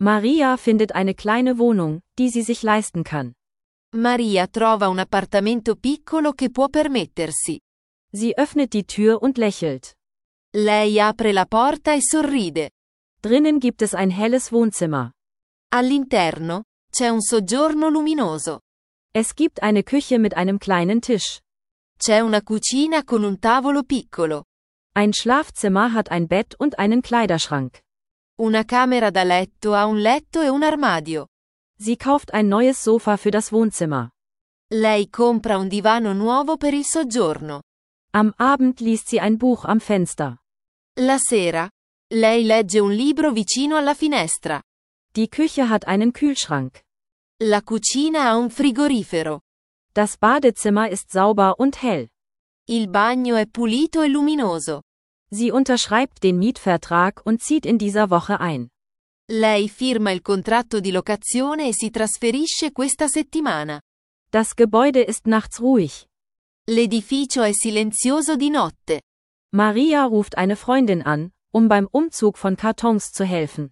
Maria findet eine kleine Wohnung, die sie sich leisten kann. Maria trova un appartamento piccolo che può permettersi. Sie öffnet die Tür und lächelt. Lei apre la porta e sorride. Drinnen gibt es ein helles Wohnzimmer. All'interno, c'è un soggiorno luminoso. Es gibt eine Küche mit einem kleinen Tisch. C'è una cucina con un tavolo piccolo. Ein Schlafzimmer hat ein Bett und einen Kleiderschrank. Una camera da letto ha un letto e un armadio. Sie kauft ein neues Sofa für das Wohnzimmer. Lei compra un divano nuovo per il soggiorno. Am Abend liest sie ein Buch am Fenster. La sera, lei legge un libro vicino alla finestra. Die Küche hat einen Kühlschrank. La cucina ha un frigorifero. Das Badezimmer ist sauber und hell. Il bagno è pulito e luminoso. Sie unterschreibt den Mietvertrag und zieht in dieser Woche ein. Lei firma il contratto di locazione e si trasferisce questa settimana. Das Gebäude ist nachts ruhig. L'edificio è silenzioso di notte. Maria ruft eine Freundin an, um beim Umzug von Kartons zu helfen.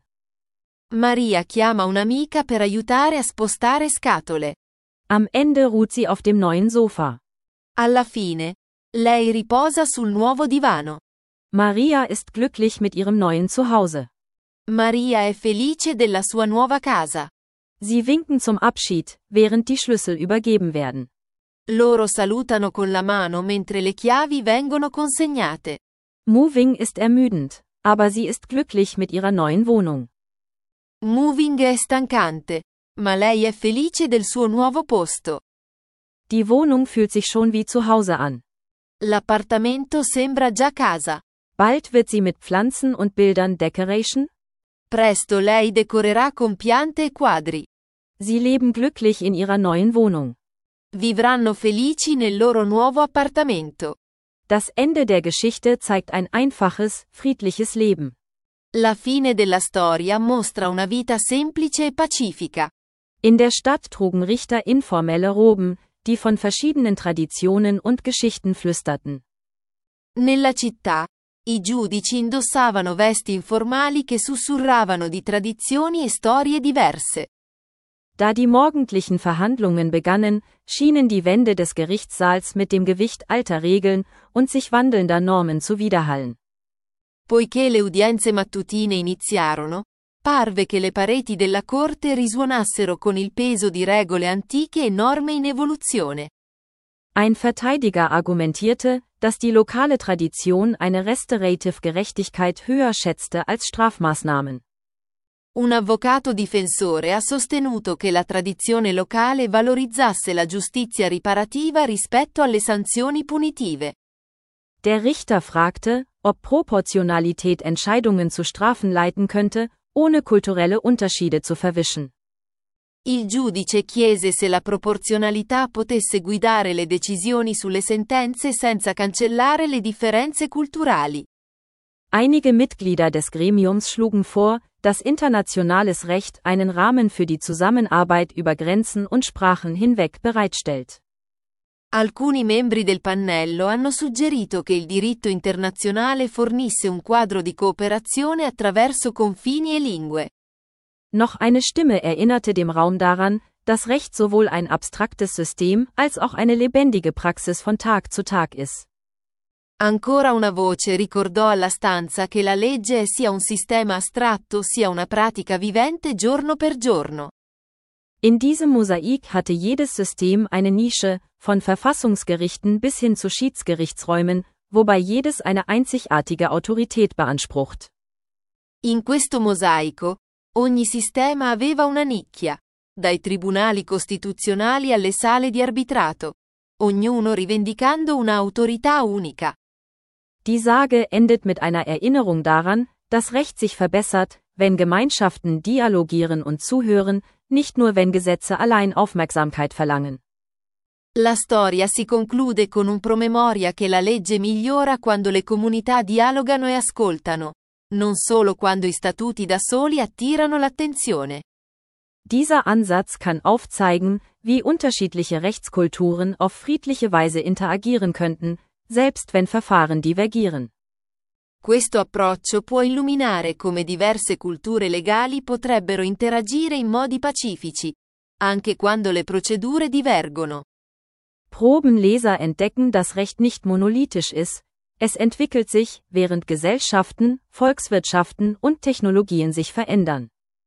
Maria chiama un'amica per aiutare a spostare scatole. Am Ende ruht sie auf dem neuen Sofa. Alla fine, lei riposa sul nuovo divano. Maria ist glücklich mit ihrem neuen Zuhause. Maria è felice della sua nuova casa. Sie winken zum Abschied, während die Schlüssel übergeben werden. Loro salutano con la mano mentre le chiavi vengono consegnate. Moving ist ermüdend, aber sie ist glücklich mit ihrer neuen Wohnung. Moving è stancante, ma lei è felice del suo nuovo posto. Die Wohnung fühlt sich schon wie zu Hause an. L'appartamento sembra già casa. Bald wird sie mit Pflanzen und Bildern Decoration. Presto lei decorerà con piante e quadri. Sie leben glücklich in ihrer neuen Wohnung. Vivranno felici nel loro nuovo appartamento. Das Ende der Geschichte zeigt ein einfaches, friedliches Leben. La fine della storia mostra una vita semplice e pacifica. In der Stadt trugen Richter informelle Roben, die von verschiedenen Traditionen und Geschichten flüsterten. Nella città, i giudici indossavano vesti informali che sussurravano di tradizioni e storie diverse. Da die morgendlichen Verhandlungen begannen, schienen die Wände des Gerichtssaals mit dem Gewicht alter Regeln und sich wandelnder Normen zu widerhallen. Poiché le udienze mattutine iniziarono, parve che le pareti della corte risuonassero con il peso di regole antiche e norme in evoluzione. Ein Verteidiger argumentierte, dass die lokale Tradition eine Restorative Gerechtigkeit höher schätzte als Strafmaßnahmen. Un avvocato difensore ha sostenuto che la tradizione locale valorizzasse la giustizia riparativa rispetto alle sanzioni punitive. Der Richter fragte, ob Proportionalität Entscheidungen zu Strafen leiten könnte, ohne kulturelle Unterschiede zu verwischen. Il giudice chiese se la proporzionalità potesse guidare le decisioni sulle sentenze senza cancellare le differenze culturali. Einige Mitglieder des Gremiums schlugen vor, dass internationales Recht einen Rahmen für die Zusammenarbeit über Grenzen und Sprachen hinweg bereitstellt. Alcuni membri del pannello hanno suggerito che il diritto internazionale fornisse un quadro di cooperazione attraverso confini e lingue. Noch eine Stimme erinnerte dem Raum daran, dass Recht sowohl ein abstraktes System als auch eine lebendige Praxis von Tag zu Tag ist. Ancora una voce ricordò alla stanza che la legge è sia un sistema astratto sia una pratica vivente giorno per giorno. In diesem Mosaik hatte jedes System eine Nische, von Verfassungsgerichten bis hin zu Schiedsgerichtsräumen, wobei jedes eine einzigartige Autorität beansprucht. In questo mosaico, ogni sistema aveva una nicchia, dai tribunali costituzionali alle sale di arbitrato, ognuno rivendicando una autorità unica. Die Sage endet mit einer Erinnerung daran, dass Recht sich verbessert, wenn Gemeinschaften dialogieren und zuhören, nicht nur wenn Gesetze allein Aufmerksamkeit verlangen. La storia si conclude con un promemoria che la legge migliora quando le comunità dialogano e ascoltano, non solo quando i statuti da soli attirano l'attenzione. Dieser Ansatz kann aufzeigen, wie unterschiedliche Rechtskulturen auf friedliche Weise interagieren könnten, selbst wenn Verfahren divergieren. Questo approccio può illuminare come diverse culture legali potrebbero interagire in modi pacifici, anche quando le procedure divergono. Probenleser entdecken, dass Recht nicht monolithisch ist, es entwickelt sich, während Gesellschaften, Volkswirtschaften und Technologien sich verändern.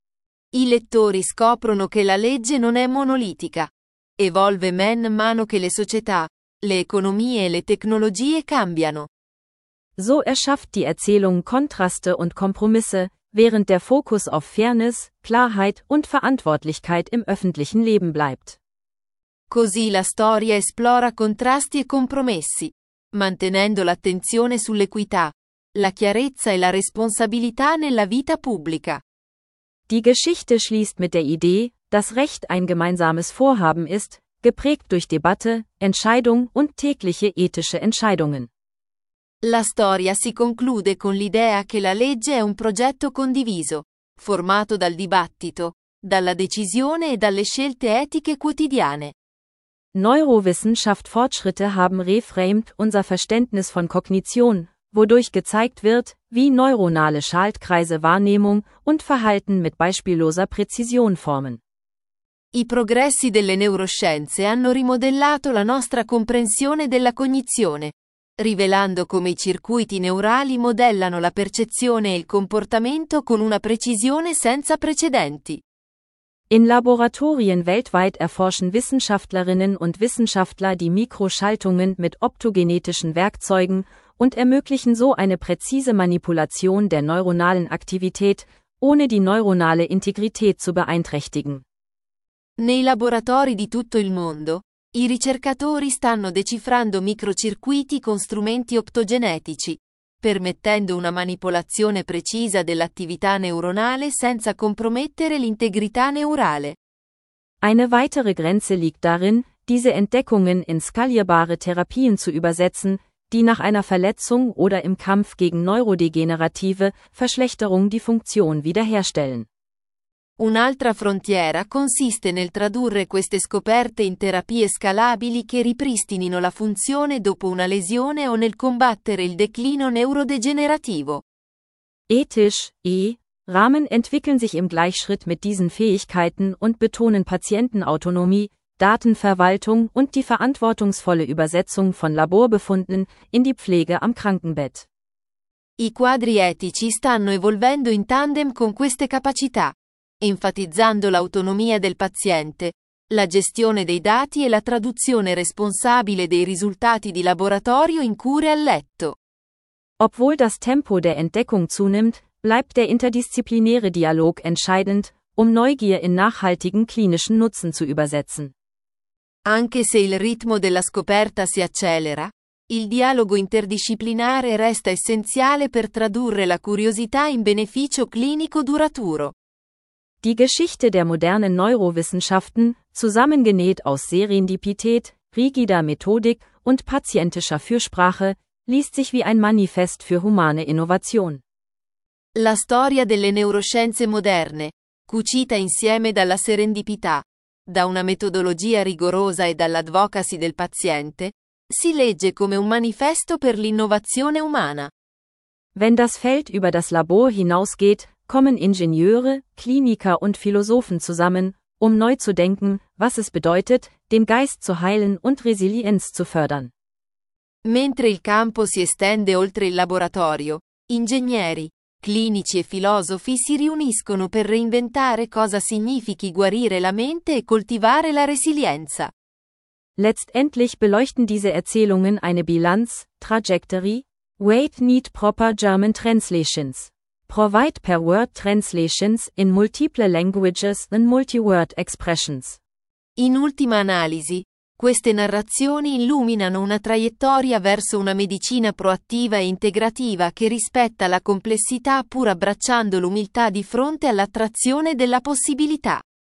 I lettori scoprono che la legge non è monolitica. Evolve man mano che le società, le economie e le tecnologie cambiano. So erschafft die Erzählung Kontraste und Kompromisse, während der Fokus auf Fairness, Klarheit und Verantwortlichkeit im öffentlichen Leben bleibt. Così la storia esplora contrasti e compromessi, mantenendo l'attenzione sull'equità, la chiarezza e la responsabilità nella vita pubblica. Die Geschichte schließt mit der Idee, dass Recht ein gemeinsames Vorhaben ist, geprägt durch Debatte, Entscheidung und tägliche ethische Entscheidungen. La storia si conclude con l'idea che la legge è un progetto condiviso, formato dal dibattito, dalla decisione e dalle scelte etiche quotidiane. Neurowissenschaft Fortschritte haben reframed unser Verständnis von Kognition, wodurch gezeigt wird, wie neuronale Schaltkreise Wahrnehmung und Verhalten mit beispielloser Präzision formen. I progressi delle neuroscienze hanno rimodellato la nostra comprensione della cognizione, rivelando come i circuiti neurali modellano la percezione e il comportamento con una precisione senza precedenti. In Laboratorien weltweit erforschen Wissenschaftlerinnen und Wissenschaftler die Mikroschaltungen mit optogenetischen Werkzeugen und ermöglichen so eine präzise Manipulation der neuronalen Aktivität, ohne die neuronale Integrität zu beeinträchtigen. Nei laboratori di tutto il mondo, i ricercatori stanno decifrando microcircuiti con strumenti optogenetici, permettendo una manipolazione precisa dell'attività neuronale senza compromettere l'integrità neurale. Eine weitere Grenze liegt darin, diese Entdeckungen in skalierbare Therapien zu übersetzen, die nach einer Verletzung oder im Kampf gegen neurodegenerative Verschlechterung die Funktion wiederherstellen. Un'altra frontiera consiste nel tradurre queste scoperte in terapie scalabili che ripristinino la funzione dopo una lesione o nel combattere il declino neurodegenerativo. Ethisch, Rahmen entwickeln sich im Gleichschritt mit diesen Fähigkeiten und betonen Patientenautonomie, Datenverwaltung und die verantwortungsvolle Übersetzung von Laborbefunden in die Pflege am Krankenbett. I quadri etici stanno evolvendo in tandem con queste capacità, enfatizzando l'autonomia del paziente, la gestione dei dati e la traduzione responsabile dei risultati di laboratorio in cure a letto. Obwohl das Tempo der Entdeckung zunimmt, bleibt der interdisziplinäre Dialog entscheidend, Neugier in nachhaltigen klinischen Nutzen zu übersetzen. Anche se il ritmo della scoperta si accelera, il dialogo interdisciplinare resta essenziale per tradurre la curiosità in beneficio clinico duraturo. Die Geschichte der modernen Neurowissenschaften, zusammengenäht aus Serendipität, rigider Methodik und patientischer Fürsprache, liest sich wie ein Manifest für humane Innovation. La storia delle neuroscienze moderne, cucita insieme dalla serendipità, da una metodologia rigorosa e dall'advocacy del paziente, si legge come un manifesto per l'innovazione umana. Wenn das Feld über das Labor hinausgeht, kommen Ingenieure, Kliniker und Philosophen zusammen, neu zu denken, was es bedeutet, den Geist zu heilen und Resilienz zu fördern. Mentre il campo si estende oltre il laboratorio, ingegneri, clinici e filosofi si riuniscono per reinventare cosa significhi guarire la mente e coltivare la resilienza. Letztendlich beleuchten diese Erzählungen eine Bilanz, Trajectory, Wait need proper German translations. Provide per word translations in multiple languages and multi-word expressions. In ultima analisi, queste narrazioni illuminano una traiettoria verso una medicina proattiva e integrativa che rispetta la complessità pur abbracciando l'umiltà di fronte all'attrazione della possibilità.